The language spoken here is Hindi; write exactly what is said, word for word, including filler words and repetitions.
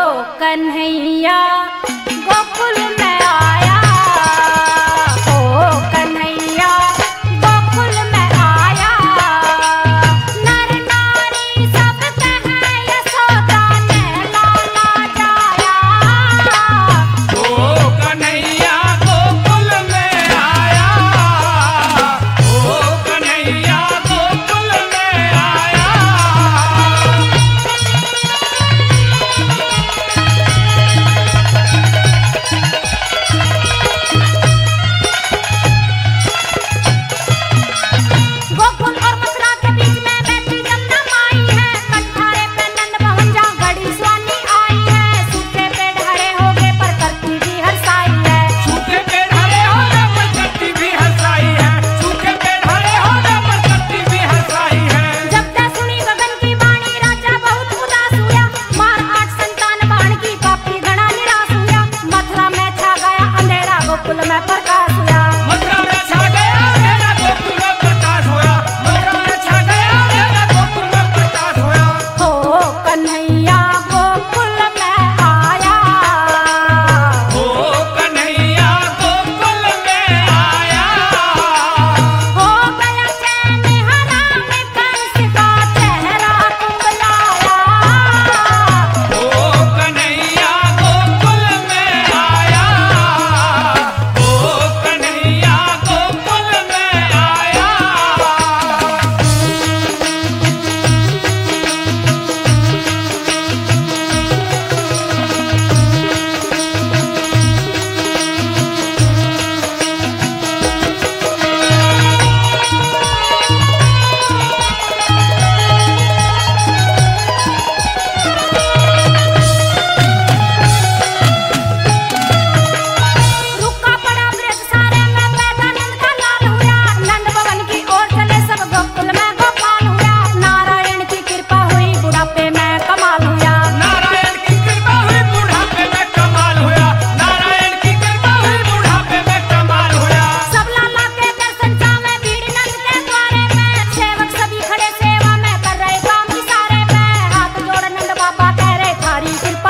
कन्हैया गोकुल में आया, हो कन्हैया गोकुल में आया। नर नारी सब कहे यशोदा ने लाला जाया, हो कन्हैया गोकुल में आया, हो कन्हैया गोकुल में आया। गोकुल और मथुरा के बीच में बैठी जमुना माई है, कटघरे पे नंद भवन जहाँ घड़ी स्वामी आई है। सूखे पेड़ हरे हो गए पर करती भी हरसाई है, सूखे पेड़ हरे हो गए पर करती भी हंसाई है, सूखे पेड़ हरे हो गए पर करती भी हंसाई है। जब तक सुनी गगन की वाणी राजा बहुत उदास हुआ, मार आठ संतान बाण की पापी घना निराश हुआ। मथुरा में छा गया अंधेरा गोकुल में प्रकाश हुआ, मथुरा में छा गया अंधेरा गोकुल में प्रकाश होया, मथुरा में छा गया अंधेरा गोकुल में प्रकाश होया। हो कन्हैया गोकुल में आया, हो कन्हैया गोकुल में आया, हो गया चैन हराम कंस का चेहरा कुंभलाया। हो कन्हैया गोकुल में आया, हो कन्हैया गोकुल में आया। रुका पड़ा ब्रज सारे में पैदा नंद का लाल हुआ, नंद भवन की ओर चले सब गोकुल में गोपाल हुआ। नारायण की कृपा हुई बुढ़ापे में कमाल हुआ, नारायण की कृपा हुई बुढ़ापे में कमाल हुआ, नारायण की कृपा हुई बुढ़ापे में कमाल हुआ। सब लाला के दर्शन चाहे भीड़ नंद के द्वारे पे, सेवक सभी खड़े सेवा में कर रहे काम इशारे पे। हाथ जोड़ नंद बाबा कह रहे थारी कृपा